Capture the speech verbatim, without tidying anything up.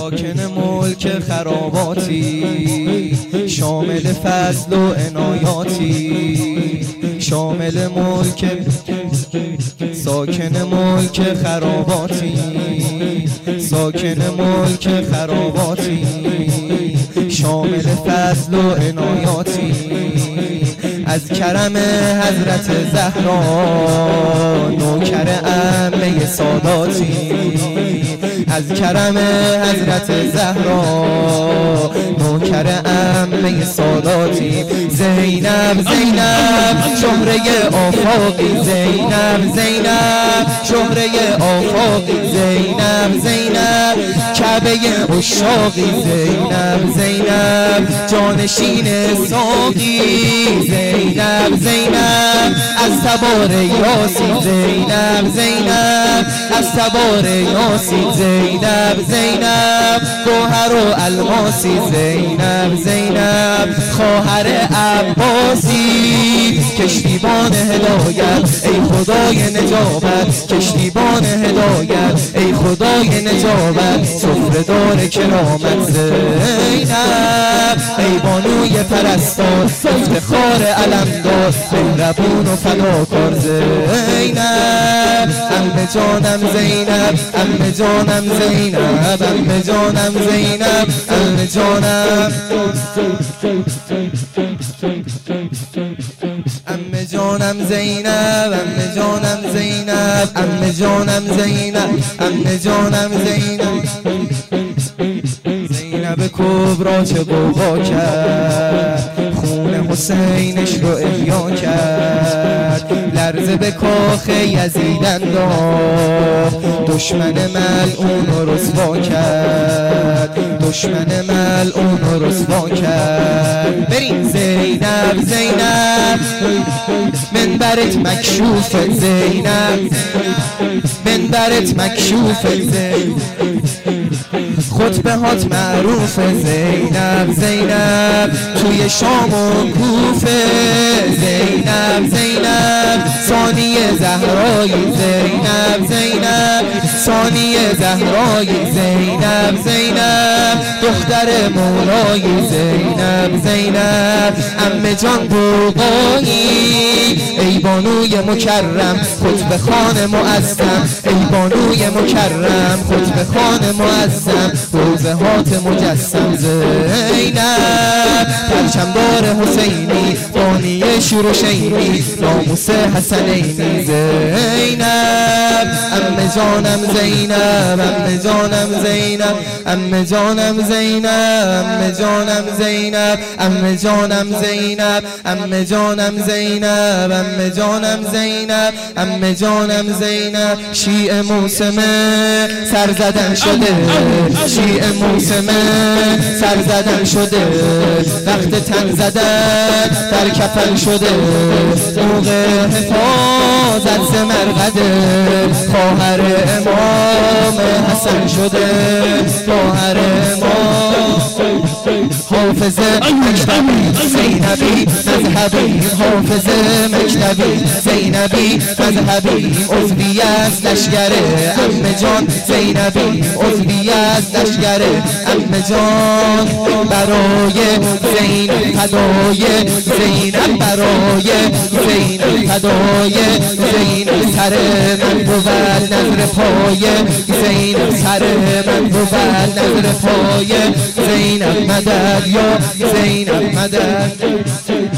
ساکن ملک خراباتی، شامل فضل و عنایاتی، شامل ملک ساکن ملک خراباتی، ساکن ملک خراباتی، شامل فضل و عنایاتی، از کرم حضرت زهرا نوکر عمه ساداتی، از کرم حضرت زهرا نوکر عمه ساداتی. زینب زینب شهره آفاقی، زینب زینب شهره آفاقی، زینب زینب کعبه عشاقی، زینب زینب جانشین ساقی، زینب زینب از تبار یاسی، زینب زینب از تبار یاسی، زینب زینب گوهر و الماسی، زینب زینب خواهر عباسی، کشتیبان هدایت ای خدای نجابت، کشتیبان هدایت ای خدای نجابت، سفره‌دار کرامت، زینب ای بانوی پرستار، افتخار علمدار، مهربون و فداکار، زینب عمه جانم زینب، عمه جانم زینب، عمه جانم زینب، عمه جانم، عمه جانم زینب، عمه جانم زینب، عمه جانم زینب، عمه جانم زینب. زینب کبرا چه غوغا کرد، خون حسینش رو احیا کرد، لرزه به کاخ یزید انداخت، دشمن ملعون رو رسوا کرد، دشمن ملعون رو رسوا کرد. بریم زینب زینب منبرت مکشوف، زینب منبرت مکشوف، زینب خطبه هات معروف، زینب زینب توی شام و کوفه، زینب زینب ثانی زهرایی، زینب زینب ثانی زهرایی، زینب زینب دختر مولایی، زینب زینب عمه جان بوقایی، ای بانوی مکرم خطبه خان معظم، ای بانوی مکرم خطبه خان معظم، روزه هات مجسم، زینب پرچمدار حسینی، بانی شورشینی، ناموس حسنینی، زینب عمه جانم زینب، عمه جانم زینب، عمه جانم زینب، عمه جانم زینب، عمه جانم زینب، عمه جانم زینب، عمه جانم زینب، عمه جانم زینب. شیعه موسمه سر زدن شده، شیعه موسمه سر زدن شده، وقت تن زدن در کفن شده، موقع حفاظت ز مرقده، خواهر امام حسن شده، خواهر امام حافظ مکتبی زینبی مذهبی، حافظ مکتبی زینبی مذهبی، عضوی از لشگر عمه جان زینبی، عضوی از لشگر عمه جان، برای زینب فدای زینب، برای زینب فدای زینب، سر من بود نظر پای زینب، سر من بود نظر پای زینب، مدد یا زینب مدد.